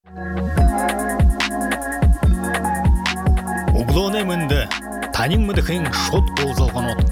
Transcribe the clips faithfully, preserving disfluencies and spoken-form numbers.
Углоне мынды, танин мыдыхын шот болзалған от.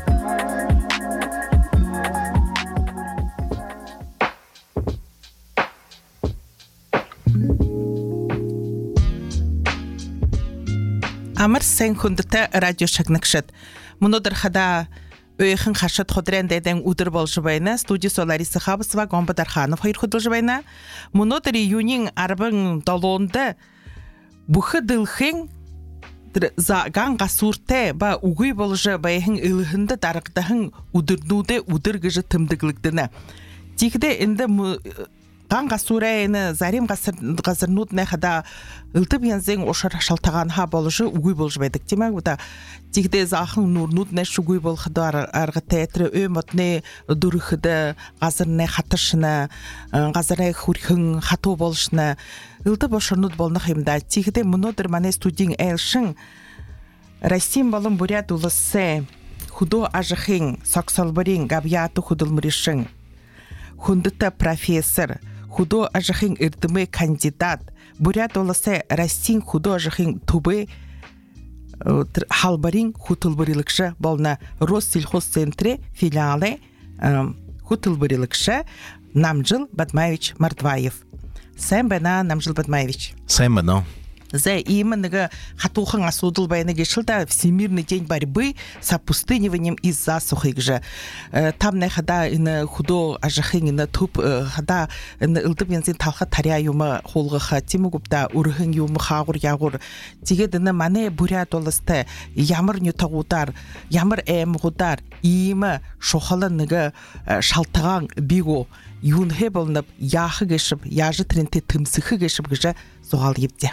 Амыр сен хүндіті радио шагныкшыт. Мұнодыр хада өйхін қашыт ходрендеден удыр бол жыбайна, студия Лариса Хабысова, Гомба Дарханов хайр худыл жыбайна. Мұнодыр июнин арбын долонды бұхы дылхын заған ғасурте ба угуй болжы байхын үлхінді дарықтахын удырнуды удыргыжы тымдыглыгдыны. Тихде инді ған ғасурайны зарим ғасырнудны хада ылтып янзен ошар шалтаған ха болжы угуй болжы байдық. Демек бұда тихде захын нурнудны шугуй болхыды арғы театры өймотны дұрыхыды ғазырны хатышыны, ғазырны хурхын хату болшыны ылтып ошарнуд болны қимда. Тихде мұнодыр мане студин әлшін Растим балым бурят улысы худо ажықын сақсалбарин габияту худылмырышын. Хундыта профессор, худо ажықын ирдімі кандидат. Бурят улысы Растин худо ажықын тубы халбарин хутылбарилықшы болна Россельхозцентре филиалы хутылбарилықшы Намжыл Бадмаевич Мартваев. Сән бәна Намжыл Бадмаевич. Сән бәна. За именно хатухан осудил байны гешилда Всемирный день борьбы с опустыниванием из засухи же. Там не хада ин худо ажахин ин туп хада ин илтып янзин талха тария юма холгыха тимугупта урхын юма хагур ягур. Тигедіне мане буря толысты ямыр нютагудар, ямыр эмгудар, иімі шохалыныға шалтаған биго юнхе болынып яхы гешіп, яжы тренте тымсықы гешіп геже соғал епте.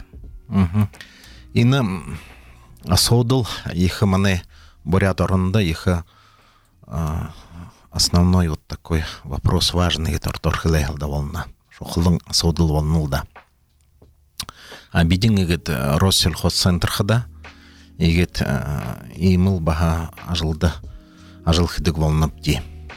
Ины осудил их мане бурят орында их основной вот такой вопрос важный, который торхилегал довольно, что хлын осудил волнулда. А бидин игет Россельхозцентр хада, игет имел баха ажилда, ажил хидык волнапти.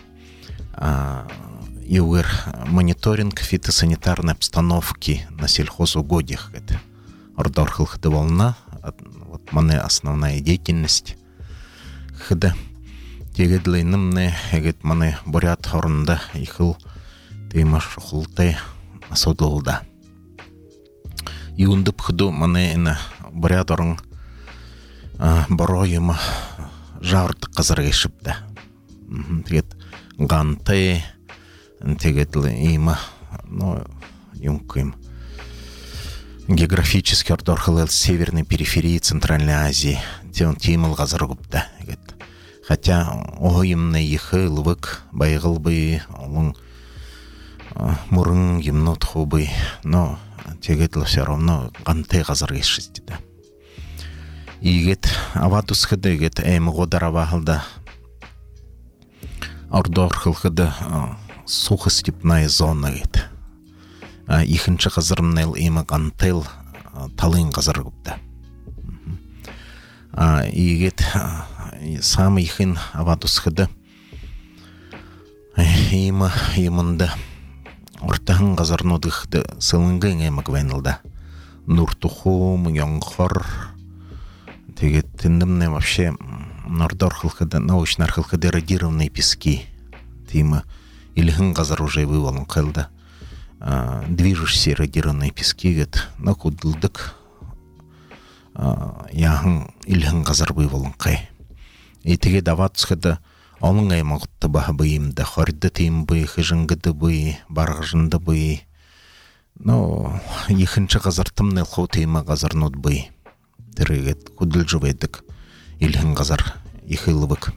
Иуэр мониторинг фитосанитарной обстановки на сельхозугодьях. Ордор хылхыды волна, вот мане основная деятельность хыды. Тегедлейнымне, егет мане бурят орында ихыл тейма шухылтай асудылда. Иундып хыду мане ина бурят орын боройыма жарты қызыр ешіпті. Тегет ганты, тегедлейма, ну, юмким. Географически ордор хылыл северной периферии Центральной Азии. Тем тимыл газаргупта. Хотя ойымны ехы лывык байғыл бы, олың мұрын емнут хубы, но тегетлі все равно ғанты газар ешістеді. Игет аватус хыды, игет әймі ғодар авағылда ордор хылхыды сухы степная зона гет. Ихінші қазырымнел имі ғантыл талын қазыр көпті. Игет самы ихін авадусқыды имі имынды ортағын қазырнудықты сылыңғы емі квайнылда. Нұртуху, мұңғыр, тегет тіндімне вообще нұрдар қылқыды, научнар қылқыды радированные пески. Тимі иліхін қазыр уже вывалын қылды. Движущиеся радированные пески гет на кудылдык яхын илхын қазар бывалын қай. И теге даватсқыды олың аймағытты бағы быйымды, хорды тейм бый, хыжыңгыды бый, барғыжынды бый. Но ехінші қазар тымнел қау теймі қазар нұд бый. Тірігет кудыл жывайдык илхын қазар ехылы бұк.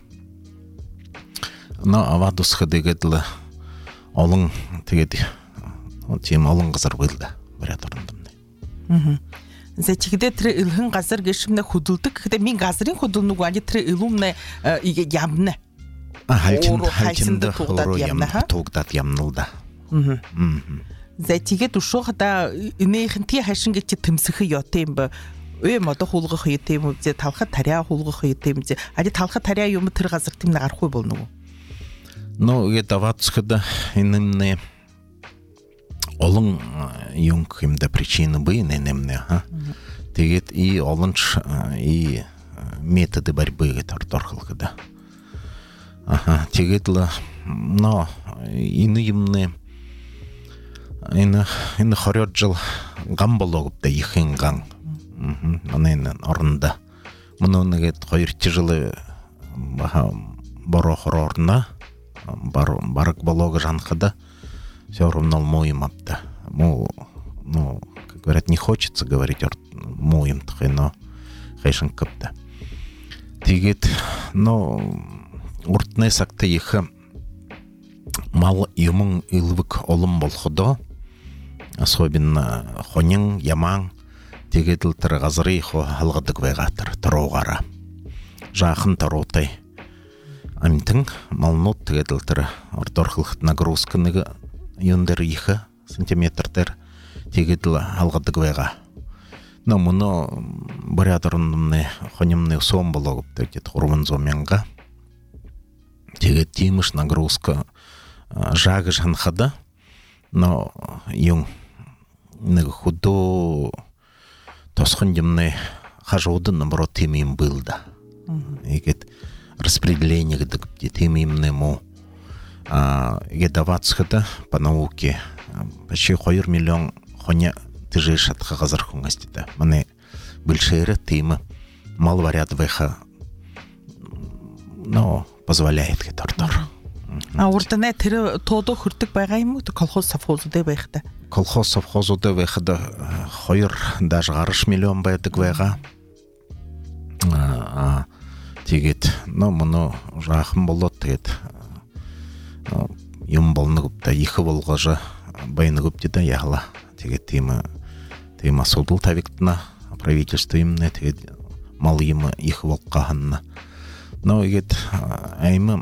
Но авадусқыды гедлі олың тегеді он тем алың қызар бұлды бірет орындымды. Зәтігіде тірі үлхін қазар кешімді худылды, кіде мен қазырын худылны ғанде тірі үлімні ямны. Хальтинді тоғдат ямнылда. Зәтіге дұшоғыда үнейхін те хәшін кетті тімсіхі йотайым ба. Өй мода хулғы хүйетейім өбде, талға тария хулғы хүйетейім де. Әде талға тария йомы тірі қазыр тімні ғарқой болны. Ну, это ватскада инымне Олон юнг химда причины бы ненемне, ха. Тегет и олонч и методы борьбы гетар торхылгыда. Ага, тегетла, но иныйымны ины ины хорёт жыл гам болгупта ихинган. Мм, анын орында. Муну гет койрти жылы баха борохорорна бар барак болога жанхада. Все равно моим апта. Му, ну, как говорят, не хочется говорить моим тхай, но хайшин капта. Тигет, но уртне сакта иха мал юмун илвик олым болходо, особенно хонин яман тигет лтер газры хо халгадык вегатыр троугара. Жахын таротай. Амтын малнот тигет лтер орторхылхт нагрузканыга юндер иха сантиметрдер тегедл алгадык вега. Но муно барядырынны хонимны сом болгоп тегет урман зоменга. Тегет тимыш нагрузка жагы жанхада. Но юн нэг худо тосхындымны хажуды наоборот тимим было. Егет распределение гдык тимимны му Гедавацхата по науке почти хойр миллион хоня тыжеш от хазархунгастида. Мане большие тема мал варят веха, но позволяет гетортор. А уртане тэр тодо хүрдэг байгаа юм уу? Колхоз совхозууд байхта. Колхоз совхозууд байхта хойр даже гараш миллион байдаг байгаа. А тэгээд но моно жахан болот тэгээд юм болнығыпта екі болғажа байнығыпты да яғла. Теге тема тема судыл тавиктна правительство имне теге мал емі екі болқағанна. Но егет әймі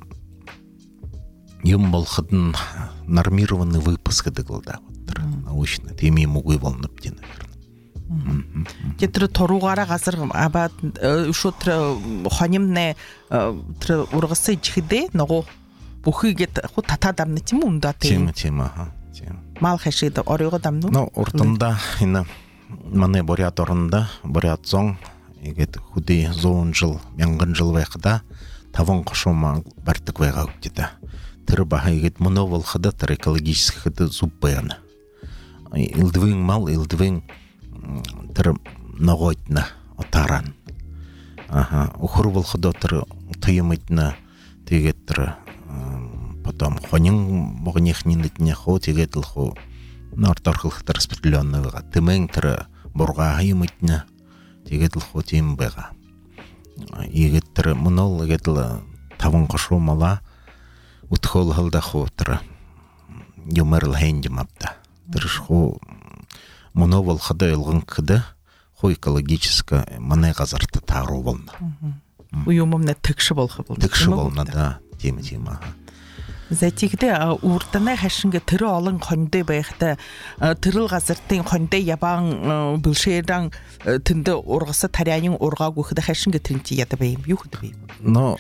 юм болқыдын нормированный выпуск дығылда. Научно тема ему выволныпты, наверное. Кетірі торуғара ғазыр абад шотры ханимне урғысы чхиде ногу бухыгет хут татадамны тему унда тема тема ха тема мал хашида орыга дамну но уртында ина мане борят орында борят зон егет худи зон жыл мянгын жыл вайқыда таван қошома бартык вайға үптеді тірі баха егет мұны волхыда тір экологический хыды зуб баяны илдвин мал илдвин тір ногойтна отаран ага ухру волхыда тір тыйымытна тегет тір потом хонин могних нинитне хо тегетл хо нарторхылхта распределенного тымeng тра бурга хаймытне тегетл хо тим бега егеттер монол егетл таван кошу мала утхол халда хо тра юмерл хендимапта тырш хо монол хада илгын кыды хо экологическая мане газарты тару болна уюмумна текши болхы болду текши болна да тема тема Затигде уртана хашинга тэрэ олон хоньдой байхта тэрэл газартын хоньдой ябан бүлшээрэн тэндэ ургаса таряйн ургааг өгөхд хашинга тэрнти яда байм юу хөд байм. Но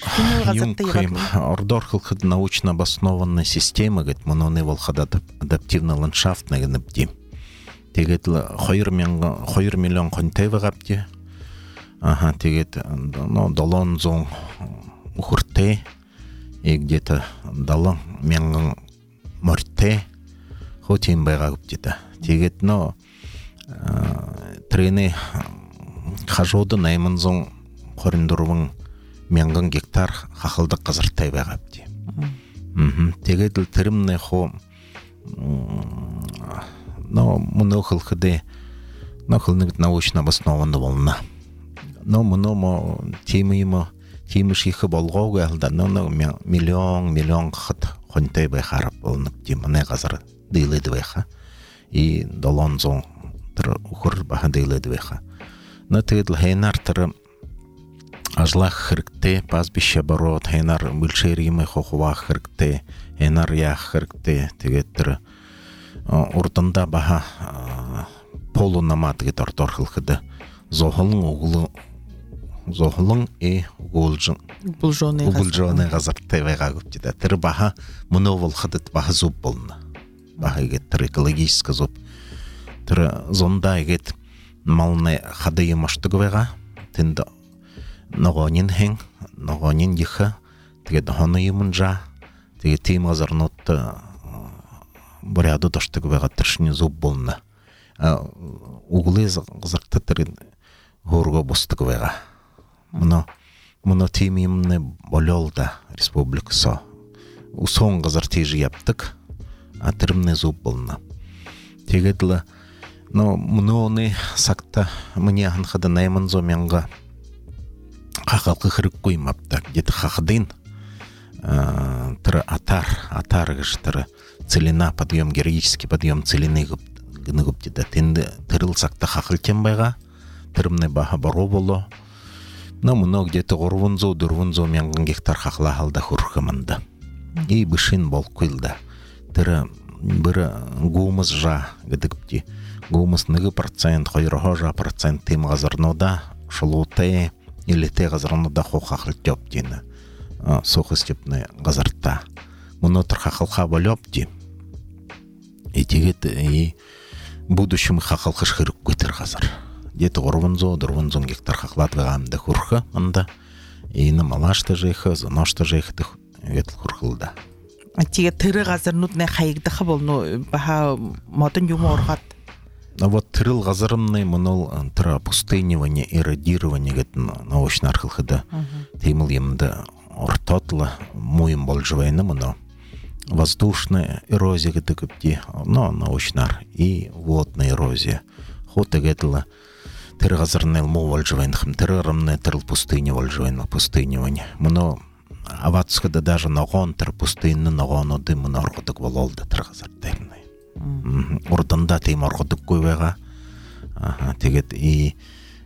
ордорхылхыд научно обоснованная система гэт мононы волхада адаптивно ландшафтная гэнэбди. Тэгээд хоёр миллион хоньтой байгапти. Ага, тэгээд но долон зон ухуртэй и где-то дало мянган морте хотим байга гүптида. Тэгээд но трены хажуды найман зон хорындурван мянган гектар хахалдык казартай байгапти. Тэгээд л тэрэмнэ хо но муно хылхыды но хылнык научно обоснованно волна. Но муно мо темимо Тимиш их болгоог ялда но миллион миллион хат хонтой бай харап болнуп тимне газар дилед байха и долон зон тр ухур баха дилед байха но тедл хейнар тр ажлах хиркте пазбише барот хейнар бүлшериме хохвах хиркте хейнар я хиркте тэгээд тр уртанда баха полу намат гитар торхылхыды зохолун углу зохолун и гулжын булжоны булжоны газар твега гүптида тэр баха муно волхадат баха зуб болна бахайгет тыр экологический зоп тыр зонда егет малны хадайы маштыгвега тенда ногонин хен ногонин диха тэгээд хоны юмжа тэгээд тим газарнот буряду таштыгвега тыршни зуб болна углы газарта тыр горго бостыгвега муно муно тим имне бололда республикасо усон газар тежи яптык а тырмне зуб болна тэгээд но муноны сакта мне ханхада найман зомянга хахалкы хырык куймапта где-то хахдын тыр атар атар гыштыры целина подъем героический подъем целины гыныгып да тенде тырылсакта хахылтен байга тырымны баха баро боло но муно где-то горвунзо дурвунзо мянган гектар хахла халда хурхаманда и бышин бол куйлда тыры бир гумыз жа гыдыгыпти гумыз ныгы процент хойрохо жа процент тем газарнода шулуте или те газарнода хохахылтёп дина сухостепны газарта муно тырхахылха болёпти и тегет и будущем хахалхыш хырык көтер газар где-то горвунзо дурвунзо гектар хахлатвагамда хурха анда и на малашта жеха заношта жеха ветл хурхылда тиге тыры газарнут не хайгдахы болну баха модын юм оргат. А вот тырыл газарымны мынол тыра пустынивание, эродирование гет научный архилхыда теймыл емді ортотлы муим болжывайны мыно воздушная эрозия гетыгыпти, но научнар и водная эрозия. Хота гетла тыры газарны му болжывайны хым тыры рымны тырыл пустыни болжывайны пустынивание. Мыно аватскада даже ногон тыр пустынны ногон оды мыно оргодык бололды тыры газартайны. Орданда тейм оргодык көйвега. Тегет и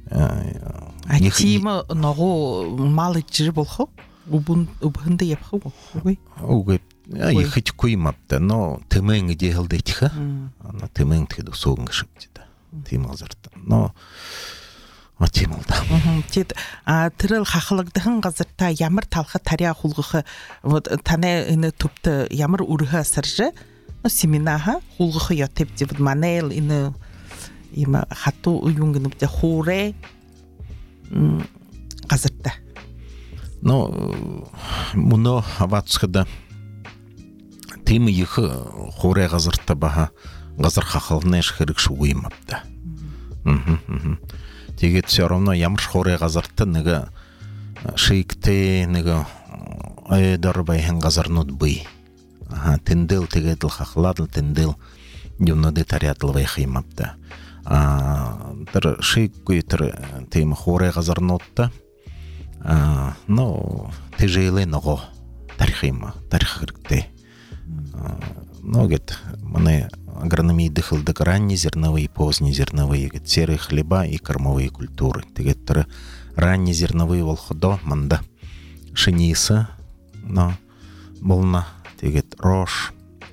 Тима ногу малы жир болхо? Убун убхынды япхы бо? Угы ехить куймапты, но тымың идеялды тиха. Ана тымың тиду соғын шыптыда. Тим газарта. Но атималда. Тет тырыл хахылыгдыгын газарта ямар талхы тария хулгыхы вот тане ины тупты ямар урыхы сыржы. Но семинаха хулгыхы ятеп деп манел ины има хату уюнгынып де хуре газарта. Но муно аватскада тимы ехы хуре газарта баха газар хахылнеш хырык шугуймапта. Тегет все равно ямар хуре газарта нега шейкте нега айдар байхен газарнут бый. Ага, тендел тегетл хахладл тендел юно детариатл байхимапта. А тер шейкуй тер тем хуре газарнотта. А, но тежеле ного тарихима, тарихиркте. Но гет мане агрономии дыхылдык ранние зерновые, поздние зерновые, гет серые хлеба и кормовые культуры. Тегет тер ранние зерновые волходо манда шениса, но болна тегет рожь.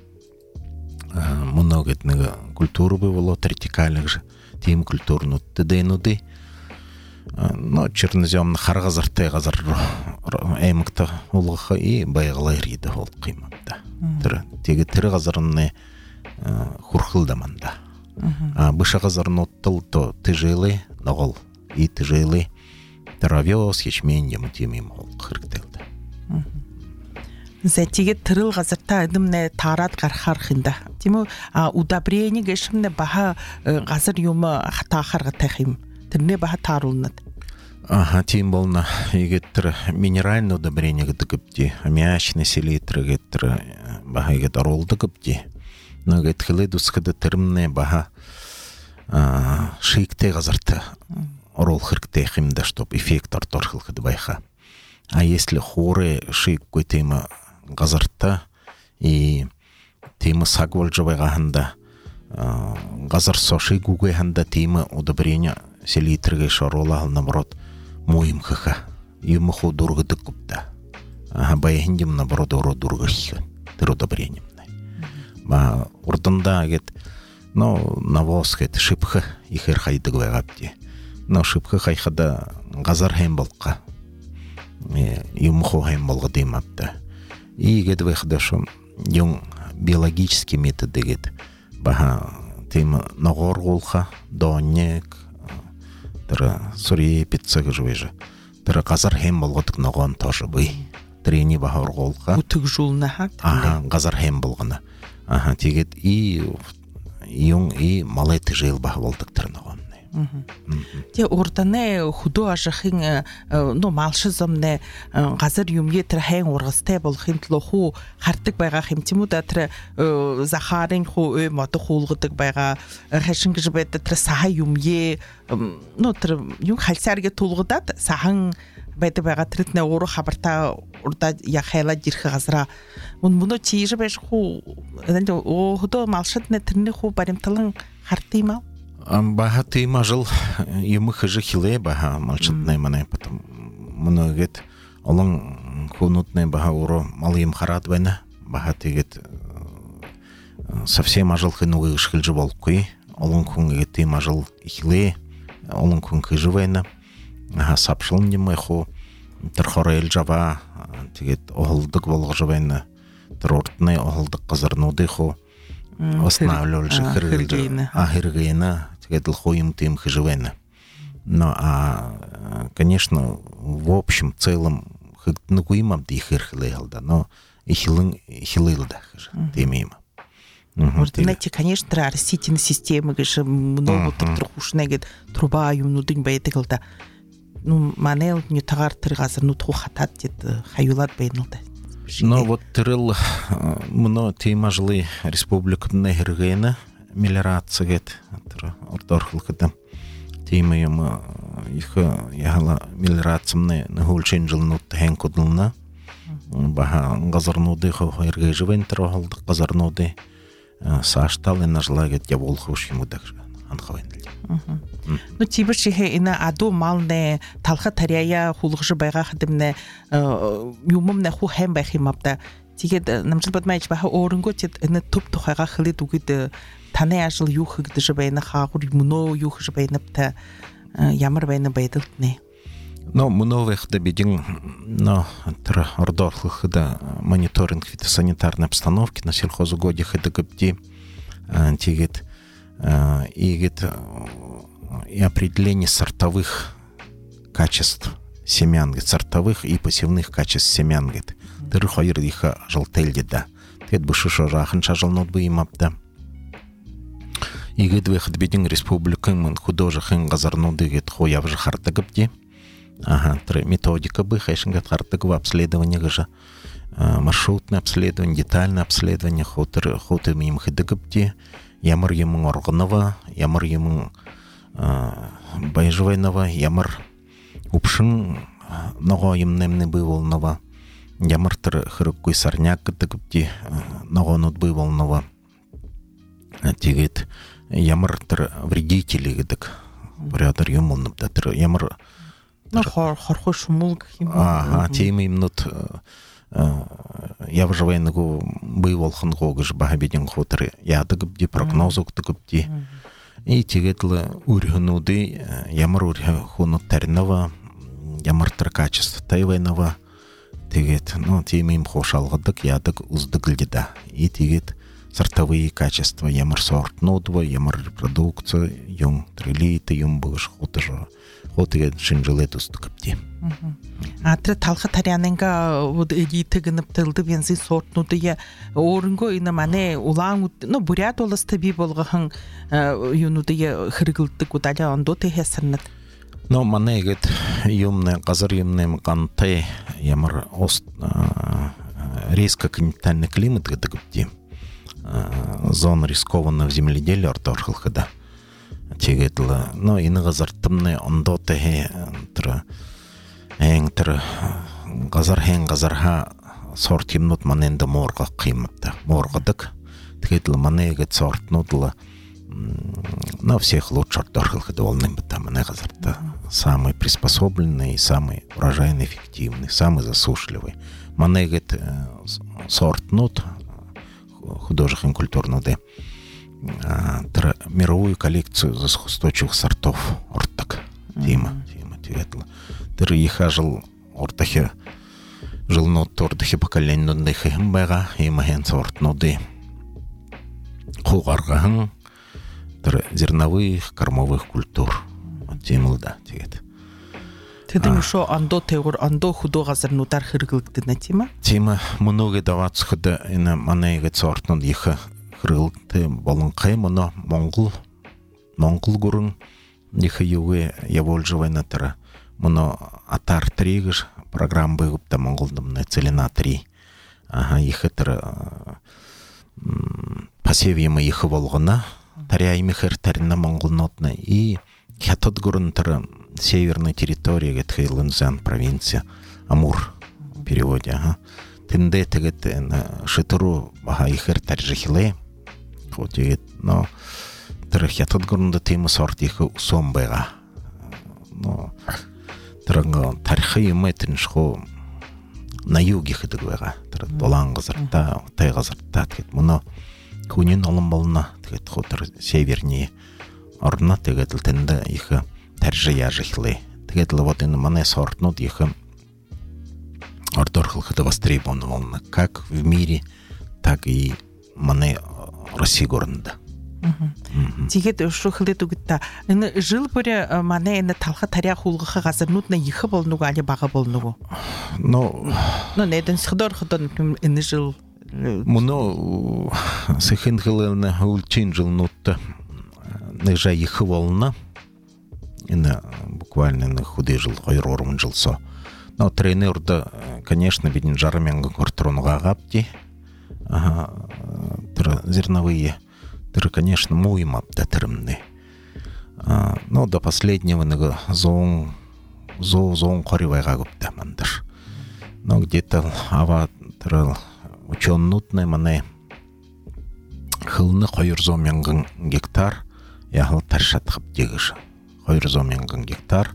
Много гет нега культуры бывало вертикальных же, тем культурну теденуды. Но черноземный харгазартай газар эмикта улгы и байгылай риде ол кыймапта. Тир теге тир газарны хурхылдаманда. А быша газарны оттыл то тыжылы ногол и тыжылы таравёс ячмень ямтимим ол кырктелди. Зэтиге тырыл газарта эдимне тарат гархархында. Тиму удобрение гешимне баха газар юма хата харгатахим. Тирне баха тарулнат. Ага, тем болна егеттер минеральное удобрение гыдыгыпти, аммиачный селитр геттер баха егеттер олдыгыпти. Но геттхилы дускады тирмне баха шейкте газарта орол хыркте химда, чтоб эффект орторхылхыды байха. А если хоры шейк кой тема газарта и тема сагвалжавай гаханда газар со шейгугай ханда тема удобрения селитрге шарола наоборот моим хаха ему ходурга дыкупта а баяхиндим наоборот оро дургахи тыр удобрением ба урданда гет но навоз гет шипха ихер хайдыгвай гапти но шипха хайхада газар хем болка ему хо хем болга демапта и гет вайхдашым юн биологический метод дегет баха тем ногор голха донек тра сурье пиццаг жвежа тра газар хем болгодук ногон тоже бый трени баха голха утук жолна хак ага газар хем болгона ага тегет и юн и малай тыжел баха болдук тра ногон те ордане худо ажихин но малшизмне газар юмге тэр хэн ургастай болохын төлөө хуу хартдаг байгаа хэмтэмүүд тэр захарын хуу ой мод хуулгадаг байгаа хашин гэж байдаг тэр саха юмге но тэр юм халсаарге тулгадаад сахан байдаг байгаа тэртнэ өөрөө хабартаа урда яхайлаад ирэх газара мөн мөнө чийж байж хуу энд худо малшидне тэрний хуу баримтлан хартыймаа баха тема жыл юм хыжы хиле баха малчытнай мане потом многет олон хунутнай баха уро малым харат бана баха тегет совсем ажыл хынугы ышкылжы болкуй олон күнгет тема жыл хиле олон күн хыжы бана аха сапшылын демай ху тырхорел жаба тегет оголдык болгожы бана тырортнай оголдык кызырнуды ху останавливался хыргыйна ахыргыйна тегет лхоим тем хыжывена. Но а конечно в общем целом хыгнугуимам дихырхлейлда, но ихилын хилылда хыжы темим. Вот знаете, конечно, растительная система, конечно, много трохушная гет труба юмнудын байтыгылда. Ну манел не тагар тыргазыр ну тухатат дед хаюлат бейнылда. Но вот тырыл мно тема жылы республиканы хыргыйна мелиорация гет ордорхылкыда тема юм их яла мелиорациямны нахулшин жылнут хэн кудылна баха газарнуды хыргый живен трохалды газарнуды саштал энажла гет я волхуш ему так анхавен. Ну тиберши ина аду малне талха таряя хулгыжы байга хадымне юмумне ху хэм байхимапта тигэд намжил бадмайч баха орынго тет эне туп тухайга хылы дугид таны ажил юхыгдыжы байна хаагур муно юхыжы байнапта ямар байна байдылтне. Но муновых бидин но тра ордорхлыхда мониторинг фитосанитарной обстановки на сельхозугодьях это габди тигет и и определение сортовых качеств семян, сортовых и посевных качеств семян. Тыры хойыр иха жылтельде да. Тет бушушо рахынша жылнот бы имапта. И гет выход бедин республикын художа хэн газарнуды гет хояв же хартагапти. Ага, тыры методика бы хэшин гет хартагва обследование гажа. Маршрутное обследование, детальное обследование хотыр хоты мим хэдагапти. Ямар емын орғынова, ямар емын байжывайнова, ямар упшын ного емнемны быволнова, ямар тыр хырыккуй сарняк гыдыгыпти ного нут быволнова, тегет ямар тыр вредители гыдык, бурятыр емолныпта тыр ямар... Ну, хорхой шумул гхим. Ага, тем имнут... Я выживайнагу быволхын гогыш бахабедин хотыры ядыгыпди прогнозуктыгыпди и тегетлы урьхынуды ямар урьхыну таринова ямар тыр качество тайвайнова тегет ну темим хошалгыдык ядык уздыгылдыда и тегет сортовые качества ямар сорт нудва ямар репродукция юм трилиты юм быгыш хотыжо хотыгет шинжилет устыгыпди. Атра талха тарянынга вот эдитигинып тылды бензин сортнуды я орынго ина мане улаң ну бурят оласты би болгохан юнуды я хыргылдык удаля ондо техесернет. Но мане гет юмне газар юмне канте ямар ост резко континентальный климат гыдыгыпти зона рискованная в земледелии орторхылхыда тегетла но ины газартымны ондо техе тра эң тыр газар хэн газарха сорт юмнут маненда морга кыйматта моргадык тегетла манегет сорт нудла на всех лучше орторхылхыда волным быта мане газарта самый приспособленный самый урожайный эффективный самый засушливый манегет сорт нут художественный культурный мировую коллекцию устойчивых сортов ортак тема тема тегетла тыр иха жыл ортахе жылнот тордахе поколеннуды хэм байга имахэн сорт нуды хугаргаһын төр зерновых кормовых культур темылда тегет. Тэдэн шо андо тэгур андо худо газарнуудаар хэрэглэгдэнэ тийм ээ. Тийм ээ, мөнөөгөө даваацхад энэ манайг цортонд их хэрэглэдэг болонхай мөнө Монгол Монгол гүрэн их юуэ явуулжвайна төр мөнө атар тригэр программ бэгүпта Монголдомны целена три. Ага, их төр пассивима их болгона таряймихэр тарина Монголнотна и хятад гүрэн төр северной территории, это Хэйлунцзян провинция, Амур в переводе, ага. Тенде тегет на шитору баха ихер таржихле, вот и но трехятад гурнда тема сорт их сомбега, но транга тарихи метрин шхо на юге хидгвега, тр долангазарта, тайгазарта, тегет муно кунин оломбална, тегет хотер севернее, орна тегет тенде их таржия жихлы. Тэгээд л вот энэ манай сортнууд их ордорхолход востребованы как в мире, так и манай Россия города. Тэгээд шухлээд үгтээ энэ жил бүр манай энэ талха тария хулгах газарнууд на их болнуг али бага болнуг. Но но нэдэн схдорход энэ жил муно сэхэнхлэн хулчин жилнууд нэжа их волна. Инна буквально на худый жил, хойрорум жилсо. Но тренер да, конечно, бидин жармянга квартронга гапти. Ага, тр зерновые, тр, конечно, муймап да термны. Но до последнего нага зон, зо зон хоривайга гапта мандаш. Но где-то ава тр ученнутный мане хылны хойрзомянган гектар, яхал таршат хаптегыш. Хойрзомянган гектар,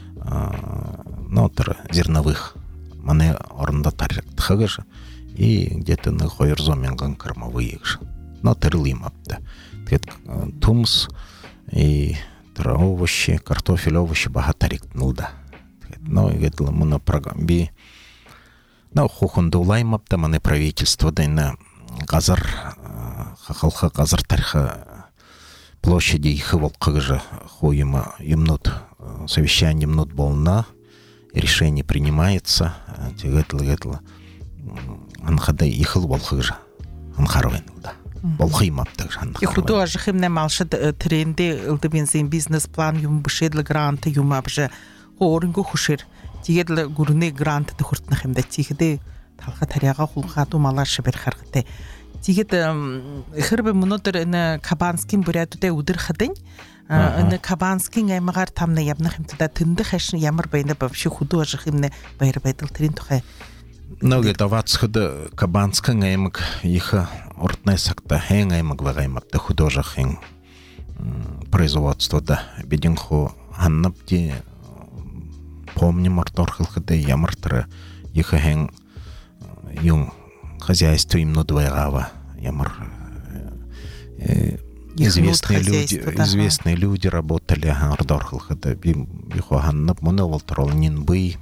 но тр зерновых мане орында тарихтыгыш и где-то на хойрзомянган кормовые. Но трлим апта. Тет тумс и тр овощи, картофель, овощи бахатарик нулда. Но это муна програмби. Но хухундулайм апта мане правительство да на газар хахалха газар тариха площади их волкыгжа хуема имнут совещание имнут болна, решение принимается, тегетл гетл анхада ихл волкыгжа анхарвен да волхим аптыгж анхарвен. И худо ажхим не малшад тренде илде бензин бизнес план юм бушедл грант юм абже хооринго хушир тегетл гурны грант да хуртнах юм да тигде талха таряга хулхату малар шибер харгате. Тэгээд хэрвээ өнөөдөр энэ Кабанскийн бүрядтай өдөрхөдөн энэ Кабанскийн аймагаар тамна явнах юмтада тэндх хашин ямар байна бавши хөдөө ажих юм баяр байдал тэрийн тухай. Нөгөө давацхад Кабанскийн аймаг их ордны сакта хэн аймаг байгаа юм да художахын производство да бидинху ханнапти помним ордорхолход ямар төр их хэн юм хозяйство им надвоегава, ямар э, известные люди, да, известные ага. люди работали ардорхлхада би бихоганнап моно волтролнин бый.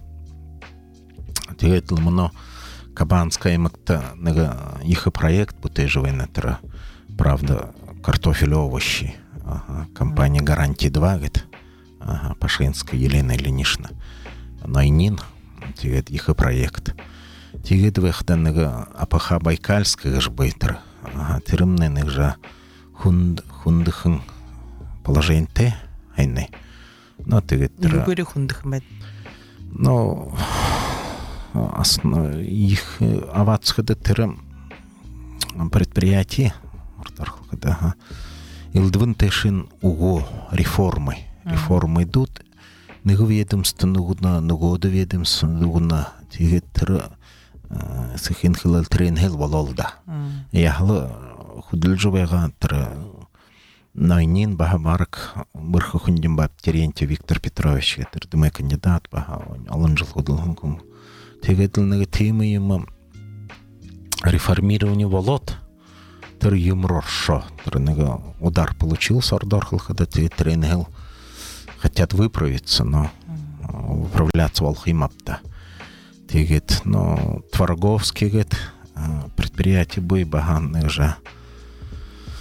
Тэгээд моно Кабанская аймакта нага их проект бутежевый натра. Правда, картофель, овощи. Ага, компания Гарантия два, говорит. Ага, Пашинская Елена Ильинична. Найнин, тэгээд их проект. Тигет выхданного апаха Байкальского ж бейтер, терминных же хунд хундыхын положение айны. Но тигет. Югори хундыхмет. Но основ их аватское терм предприятие, ортархуда, илдвентешин уго реформы, реформы идут. Неговедомство нужно, нагода ведомство нужно, тигет сахин хилал трен хил вололда. Яхлы худылжубайга тр найнин бахабарк бырхы хундим бап Терентьев Виктор Петрович тр дымай кандидат баха алын жыл худылхынкум. Тегетілнегі темы ема реформирование волод тр юмроршо. Тр нега удар получился ордорхылхада тегет трен хил хотят выправиться, но управляться волхимапта. Тегет, но Твороговский, говорит, предприятие бой баганных же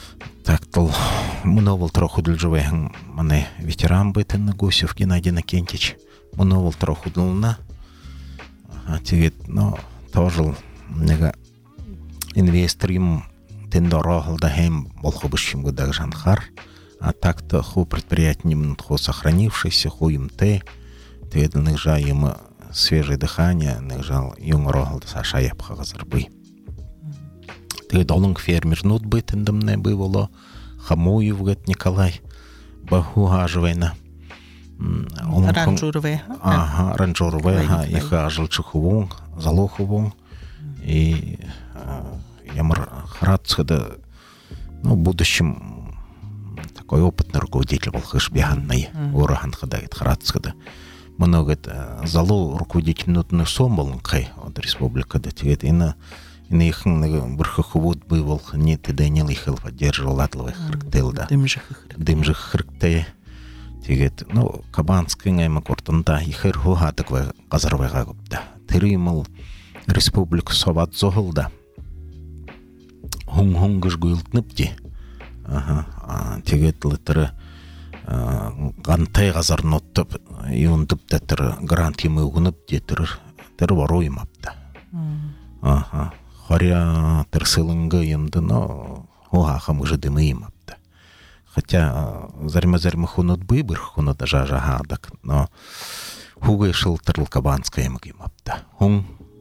Так, то много троху дульжовый, мане ветеран бытен на Гусев Геннадий Накентич. Много троху дулна. А теперь, ну, тоже нега инвесторим тендорал да хем болхобышим года жанхар. А так-то ху предприятием ху сохранившийся, ху им те, те нежа им свежее дыхание, нежа юng рогал да саша япха газарбы. Те долунг фермер нут бытен дамне бывало, Хамуев гет Николай Бахугажвейна. Ранжурове. Ага, Ранжурове, их ажил Чухувун, Залухувун. И Ямар Храцкада, ну, в будущем такой опытный руководитель был Хышбиганный, Урахан Хадает Храцкада. Много залу руководитель нутный сомбалынкай от республика, да тегет и на и на их верховод бывал не ты Данил их поддерживал атловых хрктелда. Дымжих хркте. Тегет, ну, кабанский гайма кортанда и херхуга такой казарвега губда. Тыримал республику соват зоглда. Хун-хунгыш гуйлтныпти. Ага, тегет литера гантай газар ноттып, юндып датыр грант емы угыныпти тыр тыр воруймапта. Ага. Хоря терсылынга емді, но хуахам уже дымыймапта. Хотя зарма-зарма хунут быбыр хунут жажагадак, но хугай шылтырл кабанская емгимапта. Хун,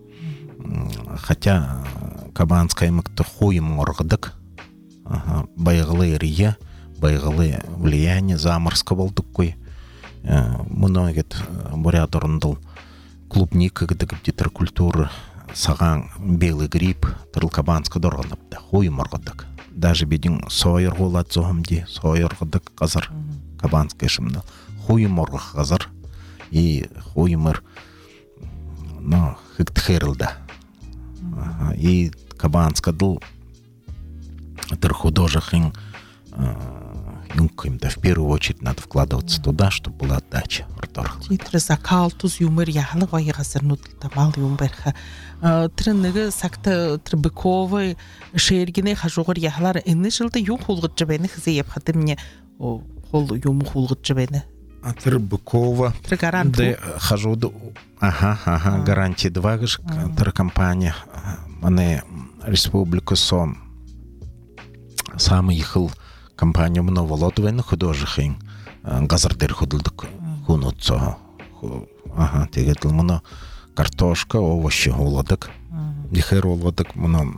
хотя кабанская емгті хуем оргадак, байгылы рия, байгылы влияние заморска болдық кой. Многет бурят орындыл клубника гдыгып детер культуры, саған белый гриб тырылкабанска дорғанапта, хойым орғадық. Даже бедін сойыр ғолат зоғымде, сойыр ғадық қазір кабанска ешімді. Хойым орғық қазір, и хойымыр хыктхерілді. И кабанска дыл тыр художахын юнкаем, да, в первую очередь надо вкладываться туда, чтобы была отдача. Титры закал, туз юмыр яхлы вай газыр нутлта мал юмберха. Трынныгы сакты трыбыковы шергене хажугыр яхлар инны жылды юм хулгыт жабайны хызе епхаты мне хол юм хулгыт жабайны. Трыбыкова. Трыгаранты. Хажуды, ага, ага, гарантия два гыш, трыкомпания. Мане республика Сом. Самый ехал компанию много володовайны художихин газардер худылдык хунутсо. Ага, тегетл муна картошка, овощи оладык. Ихер оладык муна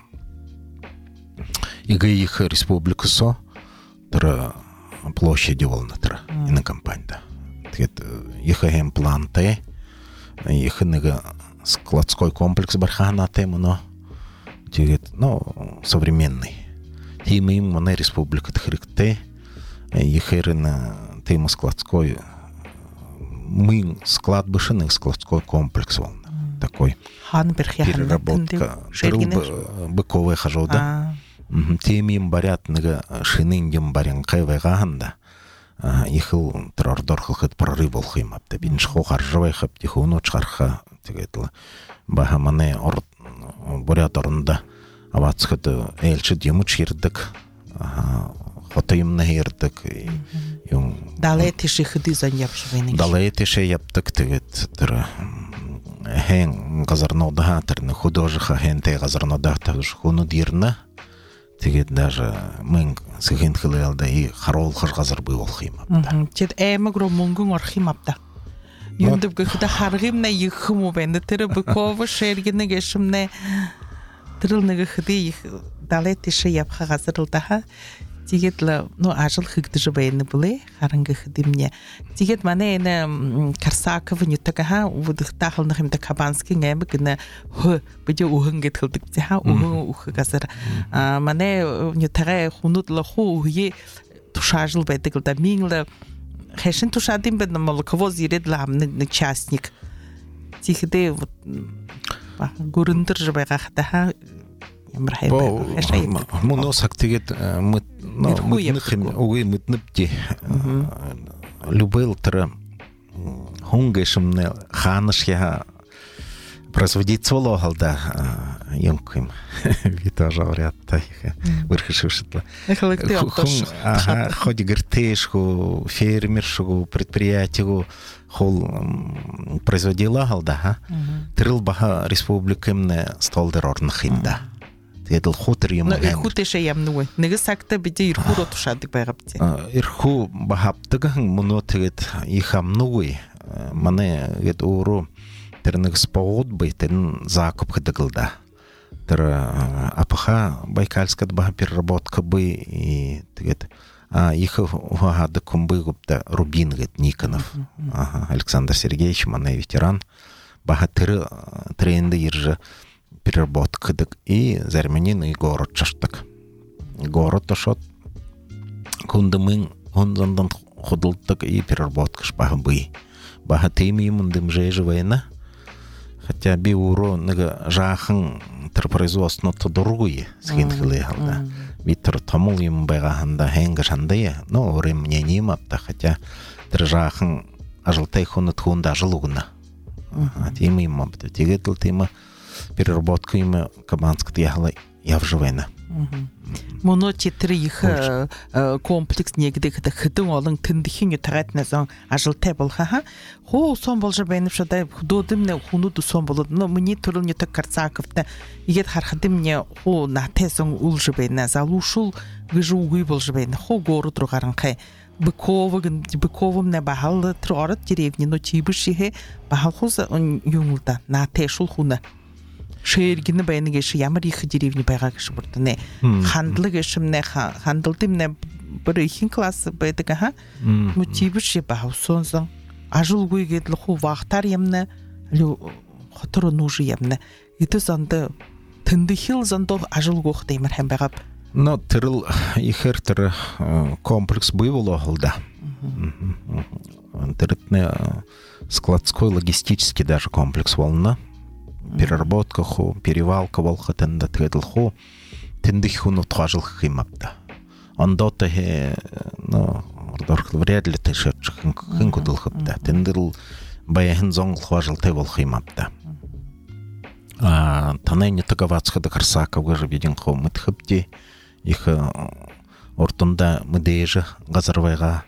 ига их республика Со тра площади волна тра и на компания. Тегет ихаем планте, иханыга складской комплекс бархана темуно. Тегет, ну, современный. Тема им на республика Тхрикте, ехеры на тему складской, мы склад бышины, складской комплекс волна. Такой переработка. Быковая хажода. Тема им барят на шининдем барянкай вайганда. Ехал трордорхал хат прорывал химапта. Биншхо харжавай хап тихону чарха. Тегетла бахамане ор бурят орында. Авацката элчи демуч ердик, хотаимна ердик. Далай теше хыды зан япшывайны. Далай теше яптык тегет. Хен газарнода терны художиха хен те газарнода тагыш хуну дирна. Тегет даже мын сыгын хылалда и харол хыр газар бый олхимапта. Тет эме гро мунгун орхимапта. Юндып гыхда харгымна йыхыму бенде тыры быкова шергене гешимне Трылныгы хыды их далай теше япха газырылдаха. Тигетла, ну, ажыл хыгды жабайны былы, харынгы хыды мне. Тигет мане эне Карсакова нютагаха, увудых тахылных имда кабанский нэмы гына хы, бэдэ ухын гэтхылдык тиха, ухын ухы газыр. Мане нютага хунутла ху ухы тушажыл бэдэгылда мингла. Хэшин тушадым бэдна молоково зиредла амны частник. Тигеде вот гурындыр жабайга хатаха ямрхай бай. Муно сактигет мы мытныхым угы мытныпти. Любыл тра хунгешымны ханыш я производить соло халда емким. Витажа врятта их вырхшившитла. Ага, ходи гертешку, фермершку, предприятию хол производила галда, трил баха республикамне столдер орнахинда. Тэдл хутер юм. Но ирху тэшэ ямнуй. Нэг сагта бидэ ирху руу тушаадаг байгавч. Ирху бахаптаг муно тэгэд их амнуй. Мане гэд өөрөө тэр нэг споод бай тэр закуп хэдэгэлда. Тэр апаха Байкальскад баха переработка бай и тэгэд а их хаад кумбы гупта Рубин гэд Никонов. Ага, Александр Сергеевич мане ветеран. Баха тэр тренды иржа переработка и зарменин и город чаштак. Город тошот кундамын ондан худылтак и переработка шпаха бай. Баха теми мундым жежевайна. Хотя би уро нага жахан тэр производството другое схинхле халда. Витер тамул юм байгаханда хэнга шандая. Но орем мне нимапта хотя тэр жахан ажылтай хунат хунда ажылугна. А теми мапта тегетл тема переработка има кабанскат яхла явжевайна. Моно тетри их комплекс негдэх хэдэн олон тэндхийн таратнасан ажилтай болхаа хоо сон болж байна шадай худодымне хунуд сон болоод но миний төрөлний так карцаковта игээд харахдымне хоо натесон улж байна залушул гжуугүй болж байна хоо город руу гаранхай Быковог быковым на бахал тророт деревни но тибшихе бахалхуз юмулда натешул хуна шээргэн байна гэж ямар их деревни байгаа гэж бүрдэнэ. Хандлаг гэшмнэ хандалдымнэ бүр ихэнх класс байдаг аа. Мотивш баусонсон ажуулгүй гэдэл хуу вахтар юмнэ хотор нуж юмнэ. Эдэ занд тэндхил зандо ажуулгүйх дэмэр хэм байгаа. Но тэрл ихэр тэр комплекс бывало холда. Тэрэтне складской логистический даже комплекс волна. Переработка ху, перевалка волха тенда тредл ху, тендих ху нутхажил химапта. Андота хе, ну, вряд ли ты шедших хинкудл хапта. Тендил баяхин зонгл хважил ты вол химапта. А танай не таговацка да карсака выжи виден ху мытхапти. Их ортунда мыдежа газарвайга.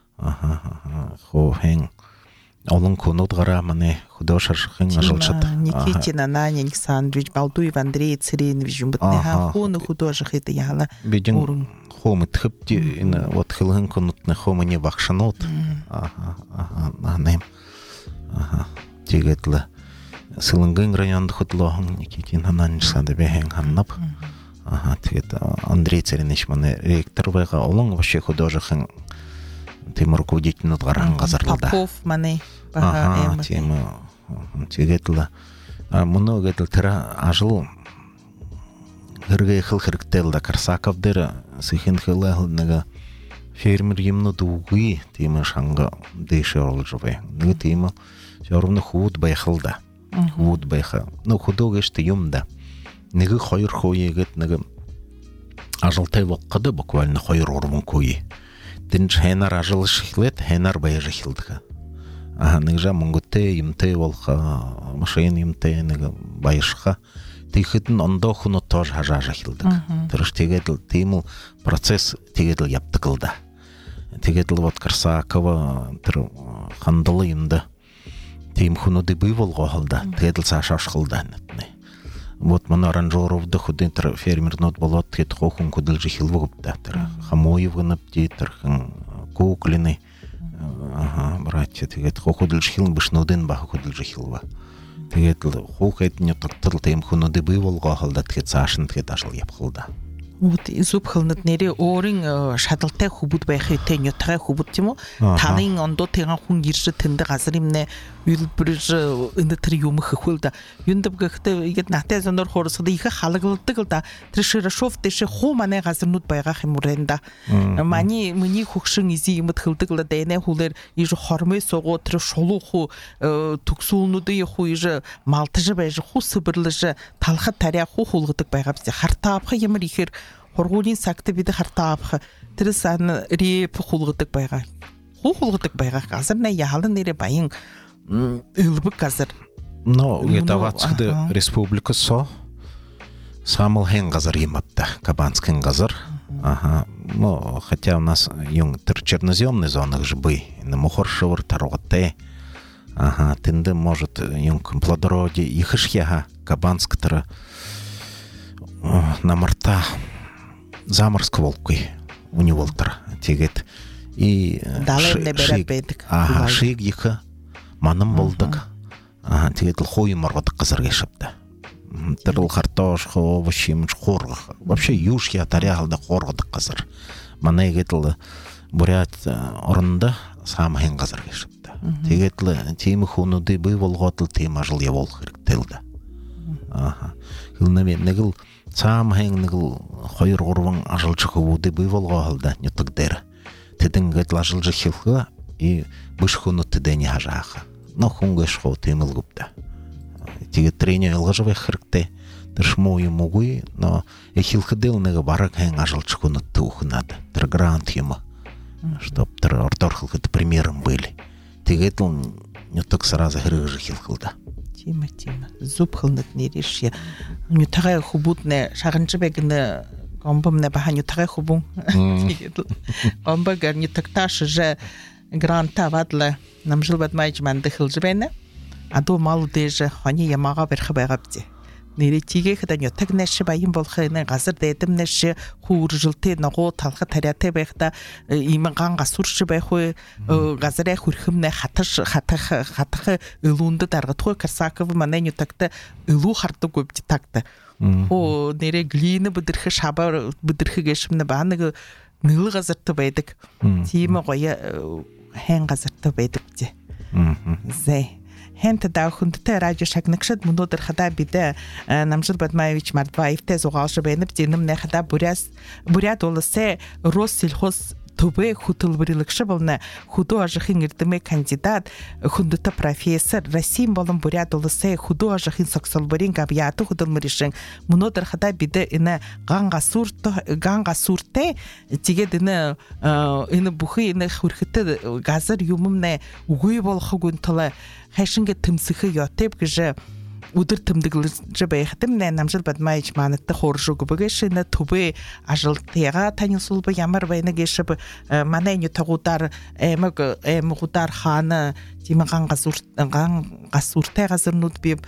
Ху хен. Олон кунуд гара мане художашхын ажылчат. Никитин Аня Александрович Балдуев Андрей Царинович бутне ха хуны художах это яла. Бидин хомит хыпти ин вот хылгын кунутны хомыне бахшанот. Ага, ага, нем. Ага, тигетле. Сылынгын районда худлохан Никитин Аня Александрович бехен ханнап. Ага, тигет Андрей Царинович мане ректор байга олон вообще художахын тем руководитель над гаран газарлада. Попов мане. Ага, тема. Тегетла. А много гетл тера ажил. Хыргай хыл хырктел да Карсаков дера сихин хылал нага фермер юмну дугуи тема шанга дэше олжове. Нга тема жорвна худ байхылда. Худ байха. Ну худогеште юмда. Нга хойр хойегет нага ажылтай ваққады буквально хойр орвун койи. Тинч хенар ажыл шихлет, хенар баяжы хилдіға. Аха, нігжа мұңгытте, имте волха, машин имте, нігі байышқа. Тейхетін онда құны тож хажажа хилдіға. Тұрыш тегеділ, тейміл процесс тегеділ яптықылда. Тегеділ вот Карсакова, тір қандылы имді. Тейм құны дебүй волға қалда, тегеділ сашаш қылда. Вот мана аранжировды худын тір фермер нот болот тет хохун кудыл жихил вогупта тір Хамоев гынып тир Куклины ага братья тегет хохудыл жихил бышнудын баха кудыл жихилва тегет хох этне тактыл тем хунуды бый волга халда тет сашын тет ашыл япхылда. Вот изуп хылнат нере орын шадалтай хубут байхи тенё тай хубут тимо таның ондо теган хүн гирши тэнде газар имне үйлбэрж энэ тэр юм хөхөлда юндап гэхтэ игэд натай зонор хорсгод их халагладаг л да тэр ширашов дэше хуу манай газарнууд байгах юм урэнда мани миний хөгшин изи юмд хылдаг л дэнэ хүлэр иж хормой сугу тэр шулуу хуу төгсүүлнүүдийн хуу иж малтаж байж хуу сэбэрлэж талхад таря хуу хулгадаг байгаа биз хартаапха ямар ихэр хоргуулийн сагт бид хартаапха тэр сан реп хулгадаг байгаа хуу хулгадаг байгаа газар на яалан нэрэ баян элбэг газар но это вацхды республика со самыл хен газар емапта, Кабанскин газар. Ага, ну, хотя у нас юng тыр черноземный зонах же бы, на мухоршевар тарогате. Ага, тенде может юng плодороде ихышьяга Кабанск тыры на марта заморск волкой у него тыр тегет. И шиг, ага, шиг иха маным болдық. Ага, тегет лхой маргодық қызыр кешіпті. Тырыл картошка, овощи, хорга. Вообще юшья тарягалда хоргодық қызыр. Мана егетілі бурят орында самайын қызыр кешіпті. Тегетлі темі хунуды бүй болғатыл тема жыл я бол хиріктелді. Ага. Хилна мен негіл самайын негіл хойыр ғырвың ажылчы хубуды бүй болғалда нютық дәрі. Тедін гетл ажылчы хилға и бұш хуну тедені ажаға. Но хунга шхо теміл гупта. Тиге тренер алгажбай хиркте тышмою могуй, но эхилхдел нега барак хэн ажалчкуны тухнады. Тыр грант ема. Чтоб тыр орторхылхыт примером были. Тигетл нютак сразу хирыжы хилхылда. Тима, тима. Зуб хылнат неришья. Нютагай хубутне шагынчыбегіне гомбамне баха нютагай хубун. Гомба гар нютакташы же гранта вадлы намжыл бадмайч манды хылжыбайны. Аду малу деже хани ямаға бірхі байғапты. Нере тиге қыдан йотак нәші байын болқыны ғазыр дәдім нәші хуыр жылты нағо талқы таряты байқта имен ғанға сұршы байқы ғазыр әй хүрхімне қатықы үлуынды дарғытқы кірсақывы манай йотакты үлу қарды көпті тақты. О, нере глейні бұдырхы шаба бұдырхы кешімні бағанығы нылы ғазырты байдық. Тиімі қойы хэн ғазырты байдық де. Зәй. Хэнт даахундтай радио шагнакшад мунодэр хада биде намжил Бадмаевич Мордваевтэй зугаалшы байнып динэм нэ хада буряс буряд олосе Россельхоз төбе хөтөлбөрлөгшө болна худо ажихын эрдэмэ кандидат хүндүтэ профессор Расим болон буряд олосе худо ажихын соксолборин габьяты хөтөлмөришэн мунодэр хада биде эне ганга сүрт ганга сүртэ тигэд эне эне бүхий эне хүрхэтэ газар юммне үгүй болохгүй тала хайшинге тэмсэхэ ятэб гэж өдөр тэмдэглэж байхдам нэ намжил Бадмаевич манатта хоржуг бгэш нэ төбе ажилтыга танилсулбы ямар байна гэшб манай нютагудар эмэг эмгудар хана тим гангасур гангасуртай газарнууд би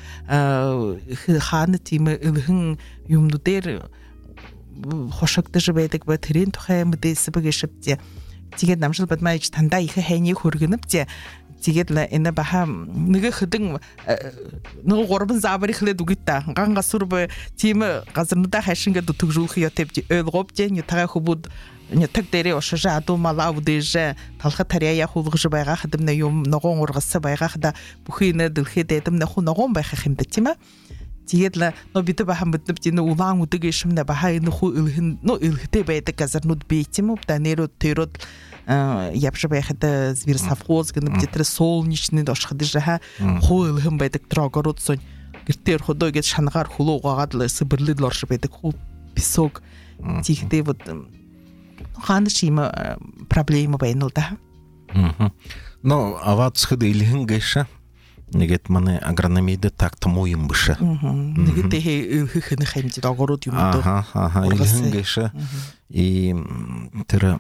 хана тим ылхын юмнуудэр хошогдож байдаг ба тэрийн тухай мэдээсб гэшбтэ тэгээд намжил Бадмаевич тандаа их хайны хөргөнөптэ тэгээд л энэ баха нэг хэдэн нэг гурван заавар ихлээд үгитта ганга сүрб тийм газарнуудаа хайшингээ төгжүүлэх ятэвж ойлгообж нютага хубуд нютаг дээрээ ушажа аду малав дэжэ талха таряя хулгж байгаа хэдэмнэ юм ногоон ургас байгаа хада бүхий нэ дэлхэд эдэм нэ ху ногоон байх хэмдэ тийм ээ тэгээд л но бид бахан биднэ тийм улаан үдэг шимнэ баха энэ ху илхэн но илхтэй байдаг газарнууд бий тийм үү данерод тэрод явж байхад звирсавхоз гэнэ битэр солнечный дошхад жаха хойл хэм байдаг трогород сон гэртэр ходоо гэж шангаар хулуу гагаад л сэбэрлэд лорш байдаг ху песок тихтэй вот ханаш им проблема байна л да. Но авацхад илхэн гэша нэгэт манай агрономид так тому юм бэша. Нэгэт хэх хэх хэмжид огород юм доо. Аха аха илхэн гэша и тэр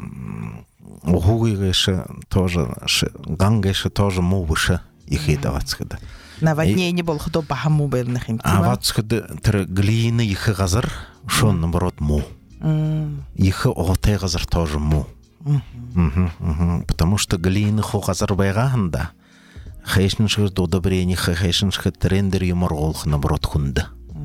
Угугигэшэ тоже гангэшэ тоже мувыша их и давацхада. Наводнение болхдо бахаму бэлнэх юм. Авацхада тэр глины их газар шон наоборот му. Их отой газар тоже му. Потому что глины хо газар байганда хэшншгэр удобрение хэшншгэр трендер юморголх наоборот хунда.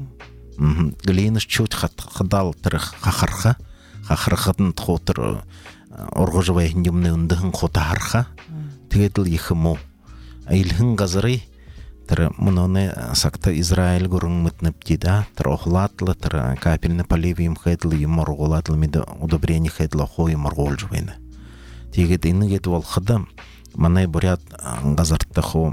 Глины чуть хадал тэр хахарха хахархатын тхотер оргожбай юмны үндхэн хота харха тэгээд л их му илхэн газры тэр муноне сакта Израиль гурын мэтнэптида тэр охлатлы тэр капельный поливием хэдл юм оргуулатл мид удобрение хэдл хой моргуулж байна тэгээд энэгэд болоход манай бурят газарта хо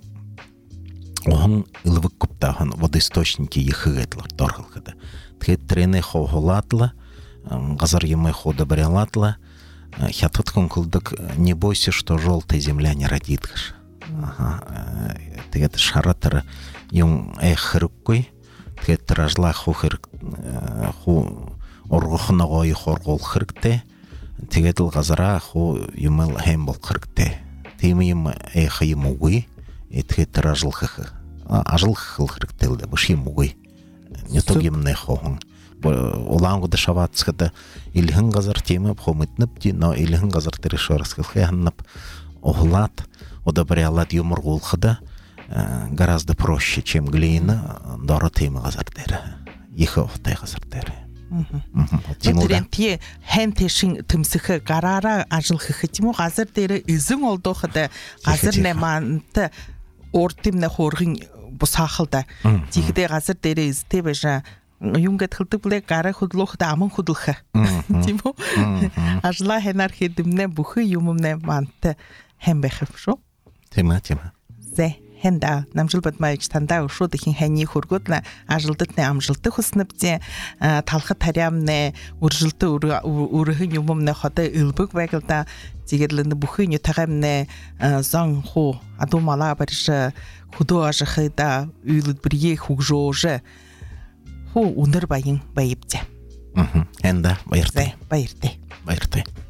охон илвэг куптахан водоисточники ихэгэдл дорхолход тэгээд трене хо холатла газар юм хо удобрялатла хятад конкулдак не бойся, что желтая земля не родит. Ага. Тэгээд шаратар юм эх рукой тэгээ тиражлах хөхөр ху оргохно гой хоргол хэрэгтэй. Тэгээд л газараа ху юмл хэм бол хэрэгтэй. Тийм юм эх юм үгүй. Тэгээд тиражлах ажлах хэрэгтэй л биш юм үгүй. Нэтог юм нэхон. Улаангууд шаваацгад илхэн газар тийм хомитнэп ди но илхэн газар дээр шорсгэх ханнап оглат одобрялат юмургулхда гораздо проще, чем глина дора тема газар дээр. Их овтай газар дээр. Тэрэн тий хэнтэшин төмсөх гараараа ажиллах гэх юм уу газар дээр эзэн олдоход газар нэмант уртимнэ хуургын бусаахалда тийгдээ газар дээр эзтэй байшаа юм гэдгэлдэг блэ гараа хөдлөхөд аман хөдлөх тийм үү ажлаа хэнар хэдэмнэ бүхэн юмнэ мант хэм байх шүү тийм ээ тийм ээ зэ хэнда намжил бадмайч тандаа өшөөд ихэн хани хөргөд на ажилдтны амжилттай хөснөбзэ талхад тариамнэ үржилтэ өрөхийн юмнэ хотэ элбэг байгальда зигэрлэн бүхэн ютагамнэ зан ху адумала бариш худоо ажихда үйлд бэрье хүгжөөж ху өнөр баян баябзэ энда баяртай баяртай баяртай